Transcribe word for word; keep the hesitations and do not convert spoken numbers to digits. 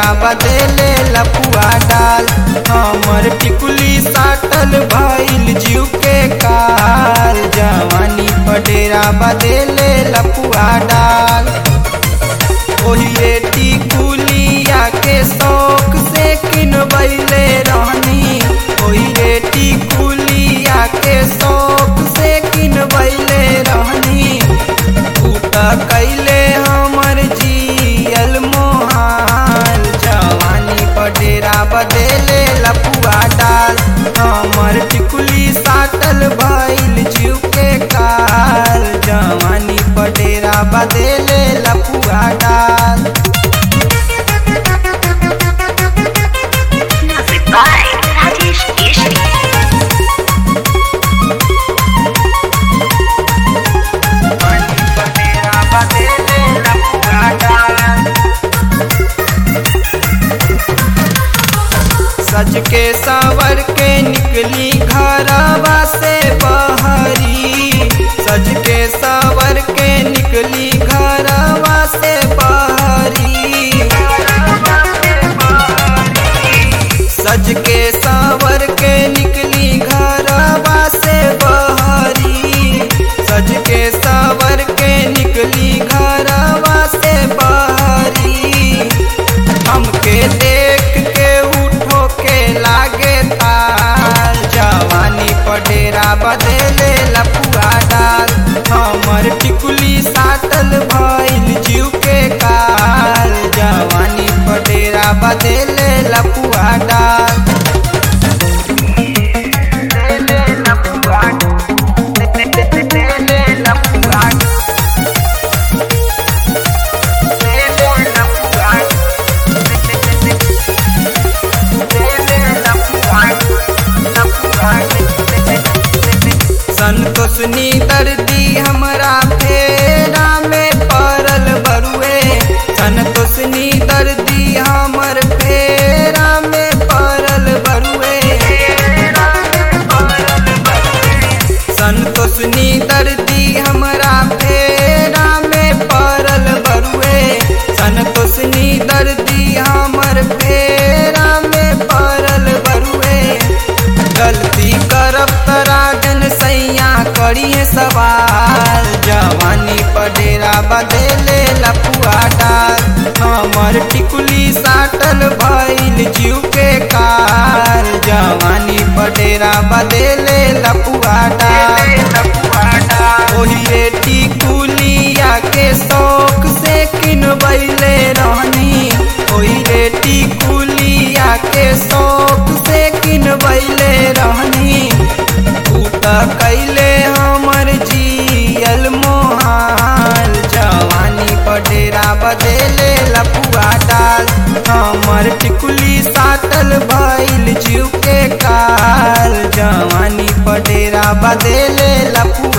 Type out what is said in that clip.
बदले लपुआ डाल। हमर टिकुली साटल भइल जीव के काल, जवानी पडेरा बदले लपुआ डाल। ओही रे टिकुलिया के शौक से किनबैले रहनी, ओही रे टिकुलिया के शौक से किनबैले रहनी। तू त कैले हमर जियल मोहाल, जवानी पडेरा बदले लपुआ डाल। हमर टिकुली साटल भइल जीव के काल, जवानी पडेरा बदले लपुआ डाल। Music by Rajesh Keshri. सज के सावर के निकली घरवा से बहरी, सज के सावर के निकली घरवा से बहरी। सज के सावर के निकली घरवा से बहरी, सज के सावर के निकली घरवा से बहरी। हमके देख के उठो के लागे ताल, जवानी पडेरा बदले लपुआ डाल। हमर टिकुली साटल भइल जीव के काल, जवानी पडेरा बदले लपुआ डाल। संतोषनी दर्दी हमरा फेरा में पड़ल बरुए, संतोषनी दर्दी हमर फेरा में पड़ल बरुए। संतोषनी दर्दी हमरा फेरा में पड़ल बरुए, संतोषनी दर्दी हमर फेरा में पड़ल बरुए। गलती करब तरागन सैया करिए सवाल, जवानी पडेरा बदले लपुआ डाल। हमर टिकुली साटल भइल जीव के काल, जवानी पडेरा बदले लपुआ डाल। ओही रे टिकुलिया के शौक से किनबैले रहनी, ओही रे टिकुलिया के शौक से किनबैले रहनी। तू त कैले हमर जियल मोहाल, जवानी पडेरा बदले लपुआ डाल। हमर टिकुली साटल भइल जीव के काल, जवानी पडेरा बदले लपुआ